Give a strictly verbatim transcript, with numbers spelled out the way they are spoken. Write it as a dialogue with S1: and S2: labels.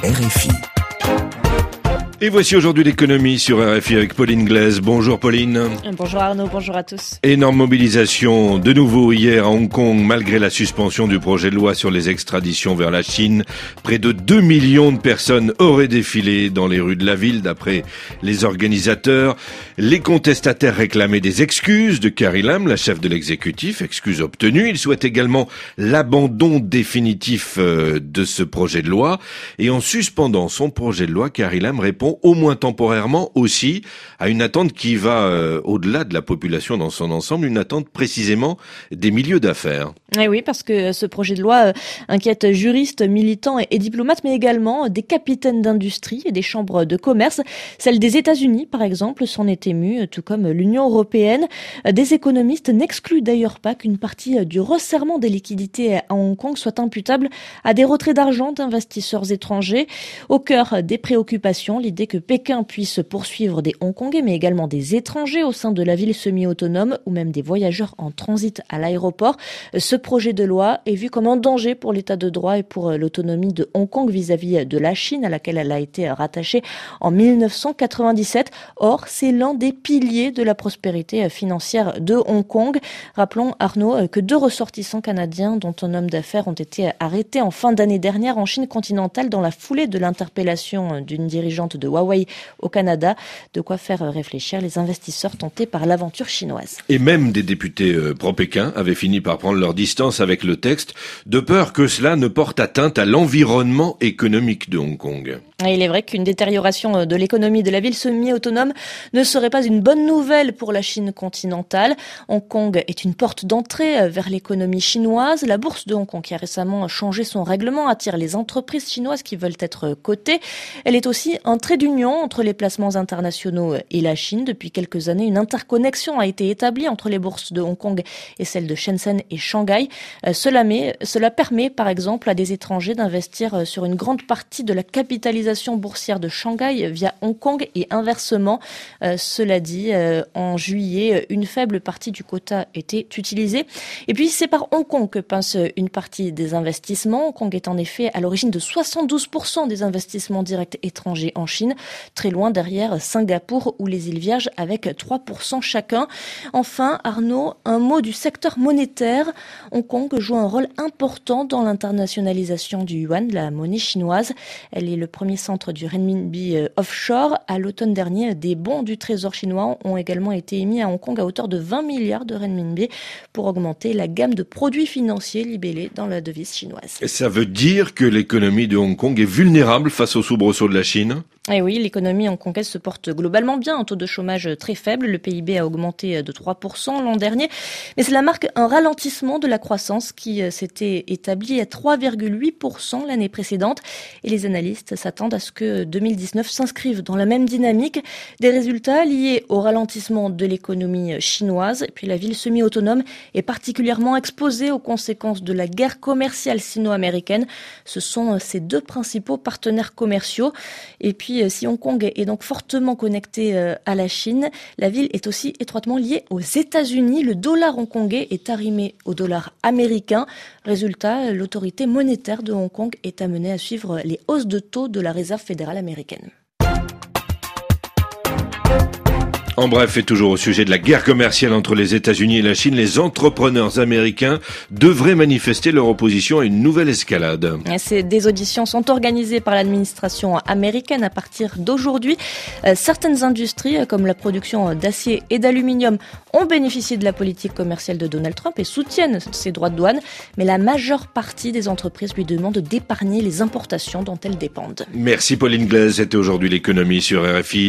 S1: R F I.
S2: Et voici aujourd'hui l'économie sur R F I avec Pauline Glaise. Bonjour Pauline.
S3: Bonjour Arnaud, bonjour à tous.
S2: Énorme mobilisation de nouveau hier à Hong Kong malgré la suspension du projet de loi sur les extraditions vers la Chine. Près de deux millions de personnes auraient défilé dans les rues de la ville d'après les organisateurs. Les contestataires réclamaient des excuses de Carrie Lam, la chef de l'exécutif, excuses obtenues. Ils souhaitent également l'abandon définitif de ce projet de loi. Et en suspendant son projet de loi, Carrie Lam répond au moins temporairement aussi à une attente qui va euh, au-delà de la population dans son ensemble, une attente précisément des milieux d'affaires.
S3: Et oui, parce que ce projet de loi euh, inquiète juristes, militants et, et diplomates, mais également des capitaines d'industrie et des chambres de commerce. Celle des États-Unis, par exemple, s'en est émue, tout comme l'Union européenne. Des économistes n'excluent d'ailleurs pas qu'une partie du resserrement des liquidités à Hong Kong soit imputable à des retraits d'argent d'investisseurs étrangers. Au cœur des préoccupations, l'idée que Pékin puisse poursuivre des Hongkongais, mais également des étrangers au sein de la ville semi-autonome ou même des voyageurs en transit à l'aéroport. Ce projet de loi est vu comme un danger pour l'état de droit et pour l'autonomie de Hong Kong vis-à-vis de la Chine, à laquelle elle a été rattachée en mille neuf cent quatre-vingt-dix-sept. Or, c'est l'un des piliers de la prospérité financière de Hong Kong. Rappelons, Arnaud, que deux ressortissants canadiens, dont un homme d'affaires, ont été arrêtés en fin d'année dernière en Chine continentale dans la foulée de l'interpellation d'une dirigeante de Huawei au Canada, de quoi faire réfléchir les investisseurs tentés par l'aventure chinoise.
S2: Et même des députés euh, pro-Pékin avaient fini par prendre leur distance avec le texte, de peur que cela ne porte atteinte à l'environnement économique de Hong Kong.
S3: Et il est vrai qu'une détérioration de l'économie de la ville semi-autonome ne serait pas une bonne nouvelle pour la Chine continentale. Hong Kong est une porte d'entrée vers l'économie chinoise. La bourse de Hong Kong, qui a récemment changé son règlement, attire les entreprises chinoises qui veulent être cotées. Elle est aussi un trait d'union entre les placements internationaux et la Chine. Depuis quelques années, une interconnexion a été établie entre les bourses de Hong Kong et celles de Shenzhen et Shanghai. Cela, met, cela permet, par exemple, à des étrangers d'investir sur une grande partie de la capitalisation boursière de Shanghai via Hong Kong et inversement. Euh, cela dit, euh, en juillet, une faible partie du quota était utilisée. Et puis, c'est par Hong Kong que passe une partie des investissements. Hong Kong est en effet à l'origine de soixante-douze pour cent des investissements directs étrangers en Chine, très loin derrière Singapour ou les îles Vierges avec trois pour cent chacun. Enfin, Arnaud, un mot du secteur monétaire. Hong Kong joue un rôle important dans l'internationalisation du yuan, la monnaie chinoise. Elle est le premier centre du renminbi offshore. À l'automne dernier, des bons du trésor chinois ont également été émis à Hong Kong à hauteur de vingt milliards de renminbi pour augmenter la gamme de produits financiers libellés dans la devise chinoise.
S2: Et ça veut dire que l'économie de Hong Kong est vulnérable face aux soubresauts de la Chine ?
S3: Et oui, l'économie hongkongaise se porte globalement bien, un taux de chômage très faible. Le P I B a augmenté de trois pour cent l'an dernier. Mais cela marque un ralentissement de la croissance qui s'était établi à trois virgule huit pour cent l'année précédente. Et les analystes s'attendent à ce que deux mille dix-neuf s'inscrive dans la même dynamique. Des résultats liés au ralentissement de l'économie chinoise. Et puis la ville semi-autonome est particulièrement exposée aux conséquences de la guerre commerciale sino-américaine. Ce sont ses deux principaux partenaires commerciaux. Et puis, si Hong Kong est donc fortement connecté à la Chine, la ville est aussi étroitement liée aux États-Unis. Le dollar hongkongais est arrimé au dollar américain. Résultat, l'autorité monétaire de Hong Kong est amenée à suivre les hausses de taux de la Réserve fédérale américaine.
S2: En bref, et toujours au sujet de la guerre commerciale entre les États-Unis et la Chine, les entrepreneurs américains devraient manifester leur opposition à une nouvelle escalade.
S3: Ces, des auditions sont organisées par l'administration américaine à partir d'aujourd'hui. Euh, certaines industries, comme la production d'acier et d'aluminium, ont bénéficié de la politique commerciale de Donald Trump et soutiennent ses droits de douane. Mais la majeure partie des entreprises lui demandent d'épargner les importations dont elles dépendent.
S2: Merci Pauline Glaise, c'était aujourd'hui l'économie sur R F I.